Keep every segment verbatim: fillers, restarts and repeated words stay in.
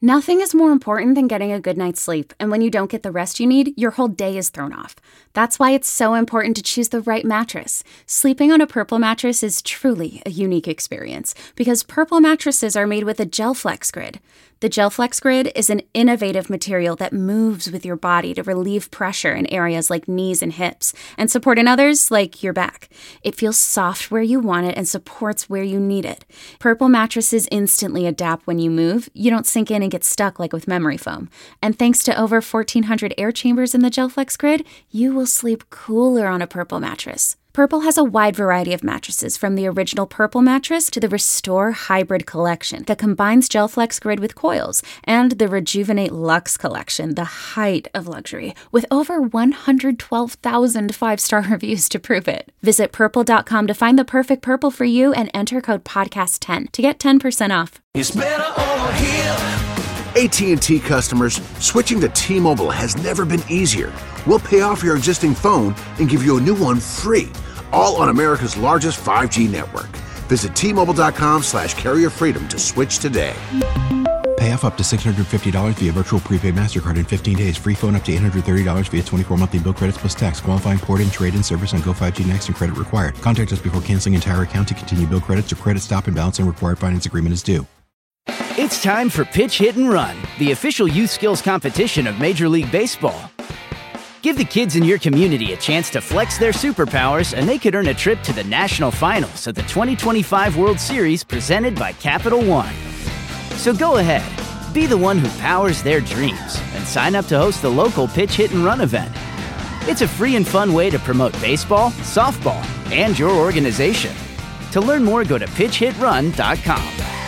Nothing is more important than getting a good night's sleep, and when you don't get the rest you need, your whole day is thrown off. That's why it's so important to choose the right mattress. Sleeping on a Purple mattress is truly a unique experience, because Purple mattresses are made with a GelFlex Grid. The GelFlex Grid is an innovative material that moves with your body to relieve pressure in areas like knees and hips, and support in others like your back. It feels soft where you want it and supports where you need it. Purple mattresses instantly adapt when you move. You don't sink in and get stuck like with memory foam. And thanks to over fourteen hundred air chambers in the GelFlex Grid, you will sleep cooler on a Purple mattress. Purple has a wide variety of mattresses, from the original Purple mattress to the Restore Hybrid collection that combines GelFlex Grid with coils, and the Rejuvenate Luxe collection, the height of luxury, with over one hundred twelve thousand five-star reviews to prove it. Visit purple dot com to find the perfect Purple for you and enter code podcast ten to get ten percent off. It's better over here. A T and T customers, switching to T-Mobile has never been easier. We'll pay off your existing phone and give you a new one free, all on America's largest five G network. Visit T Mobile dot com slash carrier freedom to switch today. Pay off up to six hundred fifty dollars via virtual prepaid MasterCard in fifteen days. Free phone up to eight hundred thirty dollars via twenty-four monthly bill credits plus tax. Qualifying port and trade-in service on Go five G Next and credit required. Contact us before canceling entire account to continue bill credits or credit stop and balance and required finance agreement is due. It's time for Pitch, Hit, and Run, the official youth skills competition of Major League Baseball. Give the kids in your community a chance to flex their superpowers, and they could earn a trip to the national finals of the twenty twenty-five World Series presented by Capital One. So go ahead, be the one who powers their dreams, and sign up to host the local Pitch, Hit, and Run event. It's a free and fun way to promote baseball, softball, and your organization. To learn more, go to pitch hit run dot com.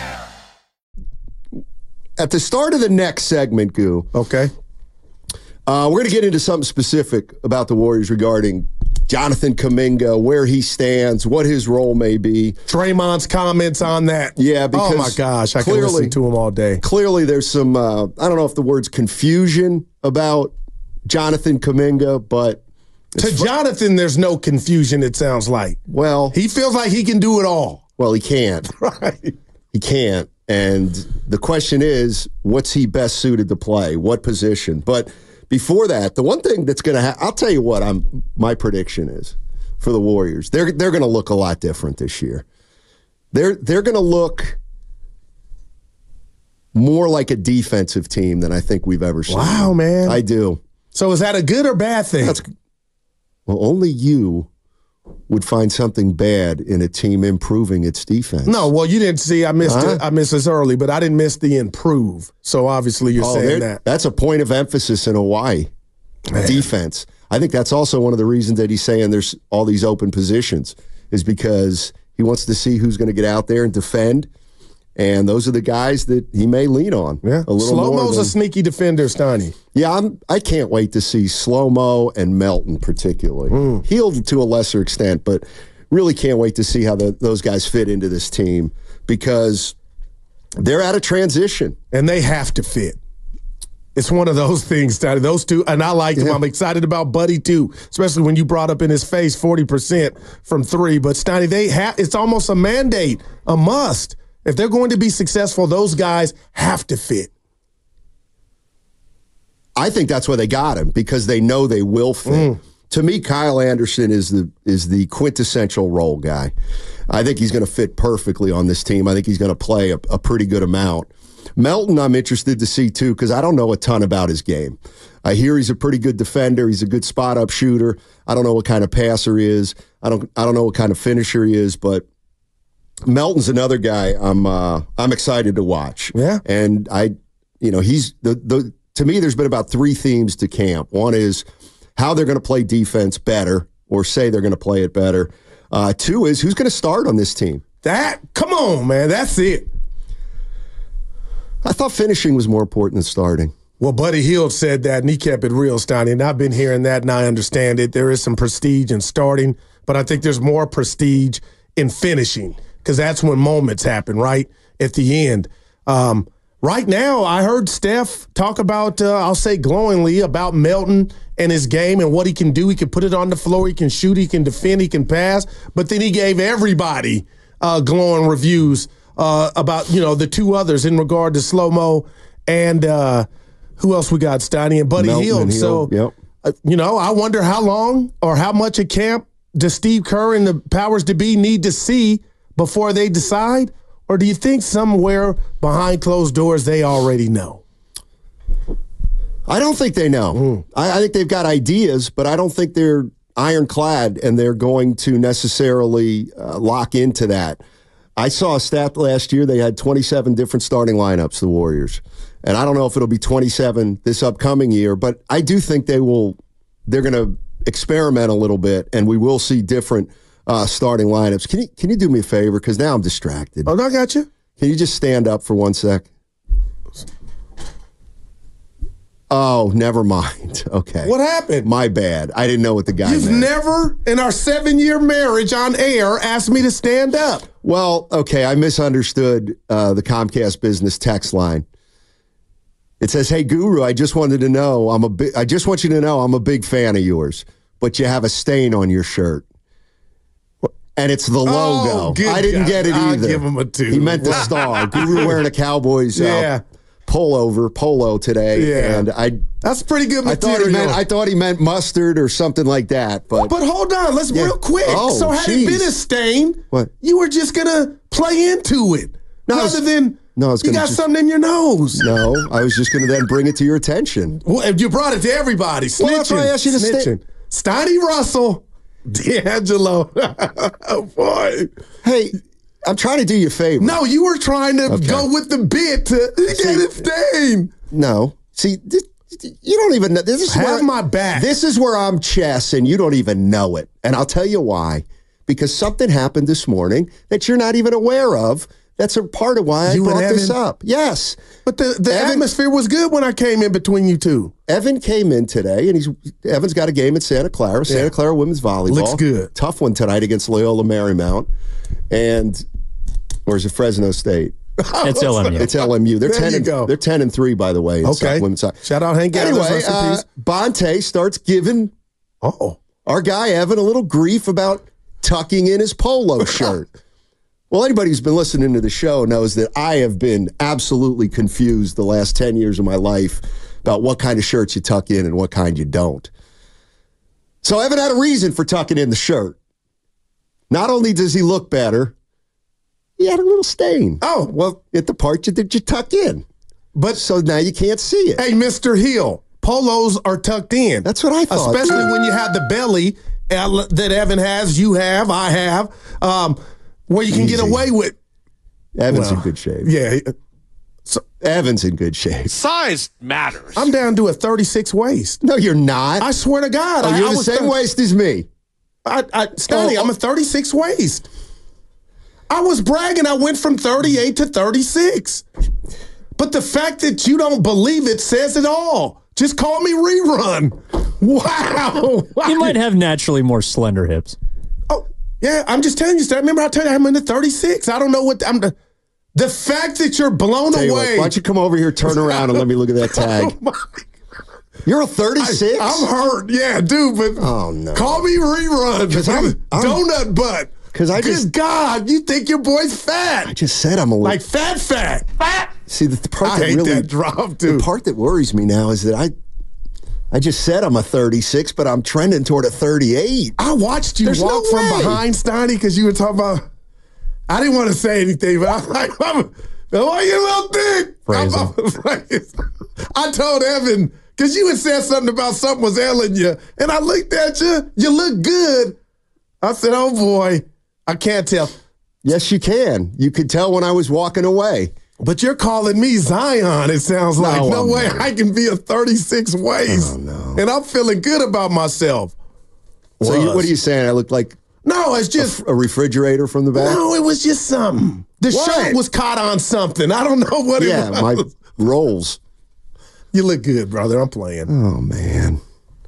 At the start of the next segment, Goo. Okay. Uh, we're going to get into something specific about the Warriors regarding Jonathan Kuminga, where he stands, what his role may be. Draymond's comments on that. Yeah, because oh my gosh, I clearly, can listen to him all day. Clearly, there's some, uh, I don't know if the word's confusion about Jonathan Kuminga, but to fu- Jonathan, there's no confusion, it sounds like. Well, he feels like he can do it all. Well, he can't. Right. He can't. And the question is, what's he best suited to play? What position? But before that, the one thing that's going to happen, I'll tell you what I'm, my prediction is for the Warriors. They're they're going to look a lot different this year. They're they're going to look more like a defensive team than I think we've ever seen. Wow, man. I do. So is that a good or bad thing? That's, well, only you would find something bad in a team improving its defense. No, well, you didn't see. I missed huh? it. I missed this early, but I didn't miss the improve. So obviously you're oh, saying that. That's a point of emphasis in Hawaii. Man. Defense. I think that's also one of the reasons that he's saying there's all these open positions is because he wants to see who's going to get out there and defend. And those are the guys that he may lean on. Yeah, a little Slow-Mo's more than, a sneaky defender, Steiny. Yeah, I'm, I can't wait to see Slow-Mo and Melton particularly. Mm. Hield to a lesser extent, but really can't wait to see how the, those guys fit into this team because they're at a transition. And they have to fit. It's one of those things, Steiny. Those two, and I like them. Yeah. I'm excited about Buddy, too, especially when you brought up in his face forty percent from three. But, Steiny, they have, it's almost a mandate, a must. If they're going to be successful, those guys have to fit. I think that's why they got him, because they know they will fit. Mm. To me, Kyle Anderson is the is the quintessential role guy. I think he's going to fit perfectly on this team. I think he's going to play a, a pretty good amount. Melton, I'm interested to see, too, because I don't know a ton about his game. I hear he's a pretty good defender. He's a good spot-up shooter. I don't know what kind of passer he is. I don't I don't know what kind of finisher he is, but Melton's another guy I'm uh, I'm excited to watch. Yeah. And I, you know, he's the the to me there's been about three themes to camp. One is how they're going to play defense better or say they're going to play it better. Uh, two is who's going to start on this team. That come on, man, that's it. I thought finishing was more important than starting. Well, Buddy Hield said that, and he kept it real, Steiny, and I've been hearing that, and I understand it. There is some prestige in starting, but I think there's more prestige in finishing, because that's when moments happen, right, at the end. Um, right now, I heard Steph talk about, uh, I'll say glowingly, about Melton and his game and what he can do. He can put it on the floor. He can shoot. He can defend. He can pass. But then he gave everybody uh, glowing reviews uh, about, you know, the two others in regard to Slow-Mo and uh, who else we got? Steiny and Buddy Melton Hield. and So, Hield, yep. uh, you know, I wonder how long or how much of camp does Steve Kerr and the powers to be need to see before they decide? Or do you think somewhere behind closed doors they already know? I don't think they know. Mm. I, I think they've got ideas, but I don't think they're ironclad and they're going to necessarily uh, lock into that. I saw a stat last year. They had twenty-seven different starting lineups, the Warriors. And I don't know if it'll be twenty-seven this upcoming year, but I do think they will, they're going to experiment a little bit and we will see different Uh, starting lineups. Can you can you do me a favor? Because now I'm distracted. Oh, I got you. Can you just stand up for one sec? Oh, never mind. Okay. What happened? My bad. I didn't know what the guy You've meant. never, in our seven-year marriage on air, asked me to stand up. Well, okay, I misunderstood uh, the Comcast business text line. It says, "Hey, Guru, I just wanted to know. I'm a bi- I just want you to know I'm a big fan of yours, but you have a stain on your shirt." And it's the logo. Oh, I didn't God. get it I'll either. give him a two. He meant the star. Guru wearing a Cowboys uh, Yeah. pullover polo today, Yeah. and I That's pretty good I material. thought he meant I thought he meant mustard or something like that. But But hold on, let's Yeah. real quick. Oh, so had geez. it been a stain, What? you were just gonna play into it, No, I rather was- than no, I was you gonna got just- something in your nose. no, I was just going to then bring it to your attention. Well, if you brought it to everybody. Snitching. Well, that's why I asked you to stay- snitching. Steiny Russell, D'Angelo. Oh boy. Hey, I'm trying to do you a favor. No, you were trying to Okay. go with the bit to get it stained. No. See, this, you don't even know. This is Have where, my back. This is where I'm chess, and you don't even know it. And I'll tell you why. Because something happened this morning that you're not even aware of. That's a part of why I You and brought this Evan? up. Yes. But the, the Evan- atmosphere was good when I came in between you two. Evan came in today, and he's Evan's got a game at Santa Clara, Santa Yeah. Clara women's volleyball. Looks good. Tough one tonight against Loyola Marymount. And, or is it Fresno State? It's L M U. It's L M U. They're There ten you and go. they're ten and three, by the way. in Okay. so- women's soccer. Shout out Hank Gather's Anyway, uh, recipes. Bonte starts giving Oh. our guy Evan a little grief about tucking in his polo shirt. Well, anybody who's been listening to the show knows that I have been absolutely confused the last ten years of my life about what kind of shirts you tuck in and what kind you don't. So Evan had a reason for tucking in the shirt. Not only does he look better, he had a little stain. Oh, well, At the part you, that you tuck in. but So now you can't see it. hey, Mister Hill, polos are tucked in. That's what I thought. Especially when you have the belly uh, that Evan has, you have, I have, um, where you can get Easy. away with. Evan's in Well, good shape. Yeah, Evan's in good shape. Size matters. I'm down to a thirty-six waist. No, you're not. I swear to God. oh, I, you're I the was same thir- waist as me. I, I, Stoney, Oh, I'm a thirty-six waist. I was bragging I went from thirty-eight to thirty-six. But the fact that you don't believe it says it all. Just call me rerun. Wow. You might have naturally more slender hips. Oh, yeah, I'm just telling you, Stan. Remember I told you I'm in the thirty-six. I don't know what I'm the, the fact that you're blown Tell you what, away. why don't you come over here, turn around, and let me look at that tag? Oh, my- You're a thirty-six? I'm hurt. Yeah, dude, but Oh, no. call me rerun. 'Cause I'm- I'm- donut butt. 'Cause I Good just- God, you think your boy's fat. I just said I'm a little. Like fat fat. Fat. see, the, the part I that hate really that drop, the dude. part that worries me now is that I, I just said I'm a thirty-six, but I'm trending toward a thirty-eight. I watched you There's walk no from way. behind Steiny because you were talking about. I didn't want to say anything, but I'm like, I'm, oh, you little dick. Praise I'm- I was like- I told Evan because you had said something about something was ailing you, and I looked at you. You look good. I said, oh boy, I can't tell. Yes, you can. You could tell when I was walking away. But you're calling me Zion, it sounds like. No, No, I'm way not. I can be a thirty-six waist. Oh, no. And I'm feeling good about myself. So you, Was. what are you saying? I look like No, it's just, a refrigerator from the back? no, it was just something. The What? shirt was caught on something. I don't know what Yeah, it was. my rolls. You look good, brother. I'm playing. Oh, man.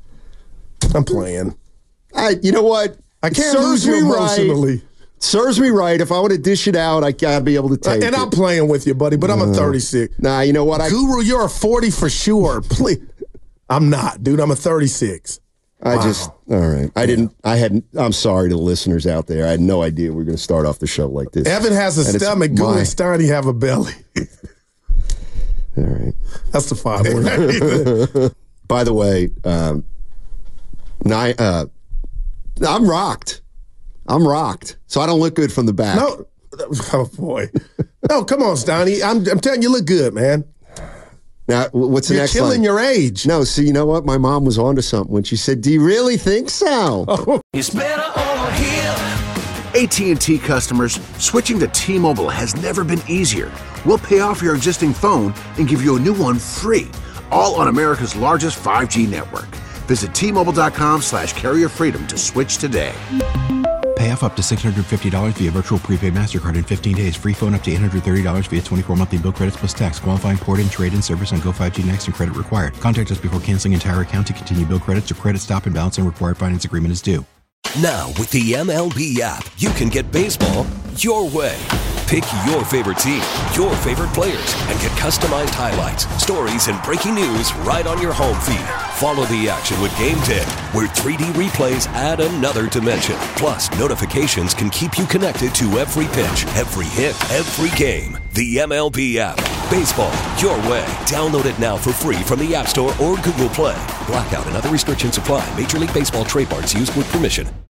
I'm playing. I, you know what? I can't Serves lose you me emotionally. Right. Serves me right. If I want to dish it out, I gotta be able to take And it. I'm playing with you, buddy, but I'm a thirty-six. Nah, you know what? I Guru, you're a forty for sure. Please. I'm not, dude. I'm a thirty-six. I just all right. I didn't. I hadn't. I'm sorry to the listeners out there. I had no idea we were going to start off the show like this. Evan has a And it's stomach. Guru my- and Steiny have a belly. All right. That's the five word. By the way, um, nine, uh, I'm rocked. I'm rocked. So I don't look good from the back. No. Oh, boy. No, come on, Stoney. I'm, I'm telling you, you look good, man. Now, what's the You're next killing line? your age. No, see, you know what? My mom was onto something when she said, do you really think so? Oh. It's better over here. A T and T customers, switching to T-Mobile has never been easier. We'll pay off your existing phone and give you a new one free, all on America's largest five G network. Visit T-Mobile.com slash carrier freedom to switch today. Pay off up to six hundred fifty dollars via virtual prepaid MasterCard in fifteen days. Free phone up to eight hundred thirty dollars via twenty-four monthly bill credits plus tax. Qualifying port-in, trade-in service on Go five G Next and credit required. Contact us before canceling entire account to continue bill credits or credit stop and balance and required finance agreement is due. Now, with the M L B app, you can get baseball your way. Pick your favorite team, your favorite players, and get customized highlights, stories, and breaking news right on your home feed. Follow the action with Game Day, where three D replays add another dimension. Plus, notifications can keep you connected to every pitch, every hit, every game. The M L B app. Baseball your way. Download it now for free from the App Store or Google Play. Blackout and other restrictions apply. Major League Baseball trademarks used with permission.